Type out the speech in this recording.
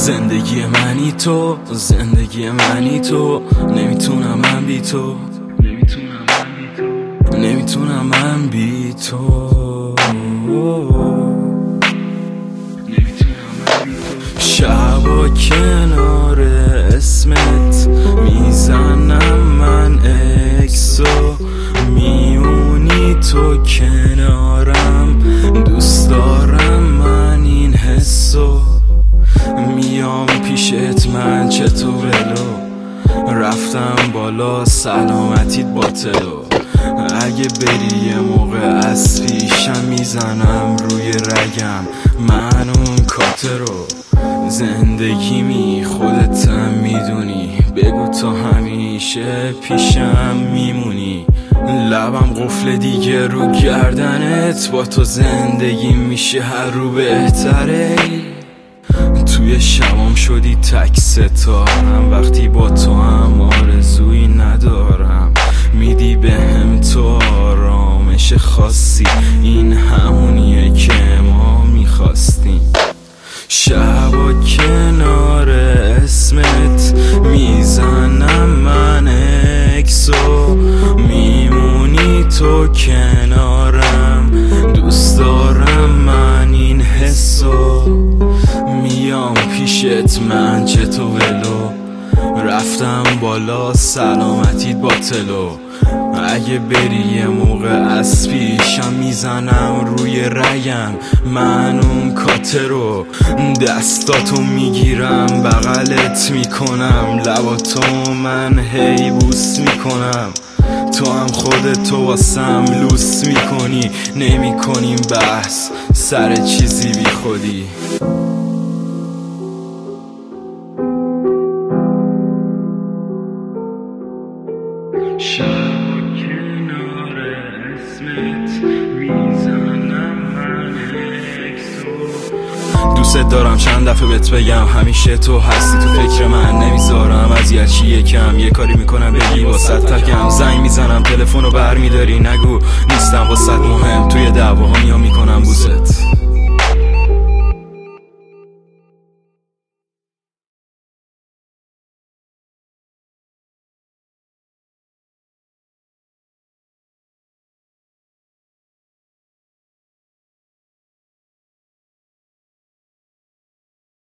زندگی منی تو، زندگی منی تو، نمیتونم من بی تو، نمیتونم من بی تو. شبا کنار اسمت میزنم من اکسو، میمونی تو کنارم، دوست دارم من این حسو. میام پیشت من چطور ولو، رفتم بالا سلامتیت باطلو. اگه بری یه موقع از پیشم میزنم روی رگم من اون کاترو. زندگیمی خودتم میدونی، بگو تا همیشه پیشم میمونی. لبم قفل دیگه رو گردنت، با تو زندگی میشه هر رو بهتره. توی شبام شدی تک ستارم، وقتی با تو هم آرزویی ندارم. میدی بهم تو آرامش خاصی، این همونیه که ما میخواستیم. شبا کنار اسمت میزنم من اکسو، میمونی تو کنارم، دوست دارم من این حسو. میام پیشت من چطور ولو، رفتم بالا سلامتیت باطلو. اگه بری یه موقع از پیشم میزنم روی رگم من اون کاترو. دستاتو میگیرم بغلت میکنم، لباتو من هی بوس میکنم. تو هم خودتو واسم لوس میکنی، نمیکنیم بحث سر چیزی بی خودی. شب کنار اسمت میزنم من اکسو. دوست دارم چند دفعه بهت بگم همیشه تو هستی تو فکر من، نمیذارم از یه کم یه کاری میکنم بگی واسط تکم. زنگ میزنم تلفنو بر میداری، نگو نیستم واسط مهم، توی دعواها میام میکنم بوست.